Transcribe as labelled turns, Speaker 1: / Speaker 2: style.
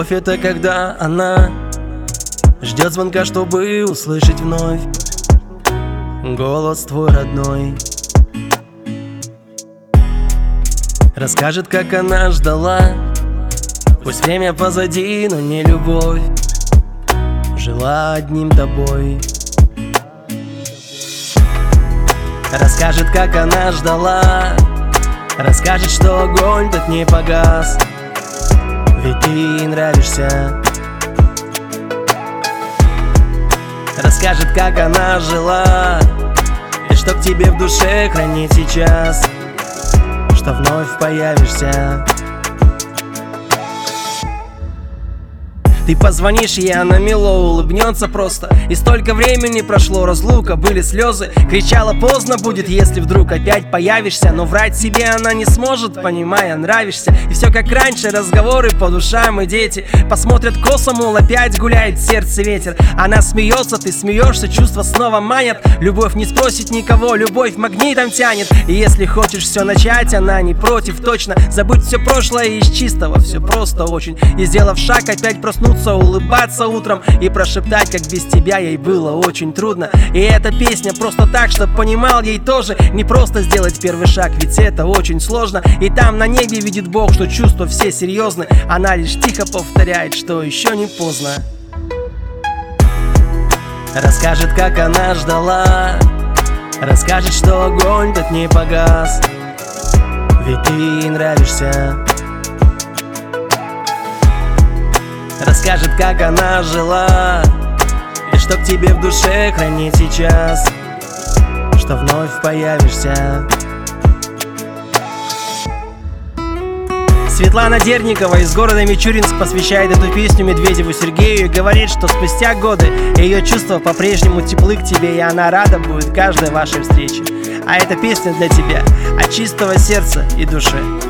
Speaker 1: Любовь — это когда она ждет звонка, чтобы услышать вновь голос твой родной. Расскажет, как она ждала. Пусть время позади, но не любовь жила одним тобой. Расскажет, как она ждала. Расскажет, что огонь так не погас, ведь ты ей нравишься. Расскажет, как она жила, и что к тебе в душе хранит сейчас, что вновь появишься. Ты позвонишь, и она мило улыбнется просто. И столько времени прошло, разлука, были слезы. Кричала, поздно будет, если вдруг опять появишься. Но врать себе она не сможет, понимая, нравишься. И все как раньше, разговоры по душам, и дети посмотрят косо, мол, опять гуляет в сердце ветер. Она смеется, ты смеешься, чувства снова манят. Любовь не спросит никого, любовь магнитом тянет. И если хочешь все начать, она не против точно. Забыть все прошлое из чистого, все просто очень. И сделав шаг, опять проснуться, улыбаться утром и прошептать, как без тебя ей было очень трудно. И эта песня просто так, чтоб понимал, ей тоже не просто сделать первый шаг, ведь это очень сложно. И там на небе видит Бог, что чувства все серьезны. Она лишь тихо повторяет, что еще не поздно. Расскажет, как она ждала. Расскажет, что огонь так не погас, ведь ты ей нравишься. Расскажет, как она жила, и что к тебе в душе хранит сейчас, что вновь появишься. Светлана Дерникова из города Мичуринск посвящает эту песню Медведеву Сергею и говорит, что спустя годы ее чувства по-прежнему теплы к тебе, и она рада будет каждой вашей встрече. А эта песня для тебя от чистого сердца и души.